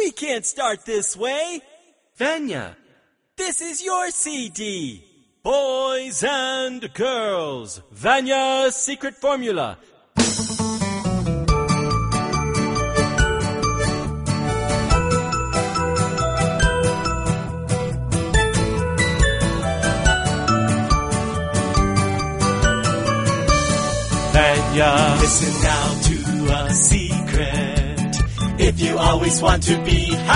We can't start this way. Vanya, This is your CD. Boys and girls, Vanya's secret formula. Vanya, Listen now to a secret. If you always want to be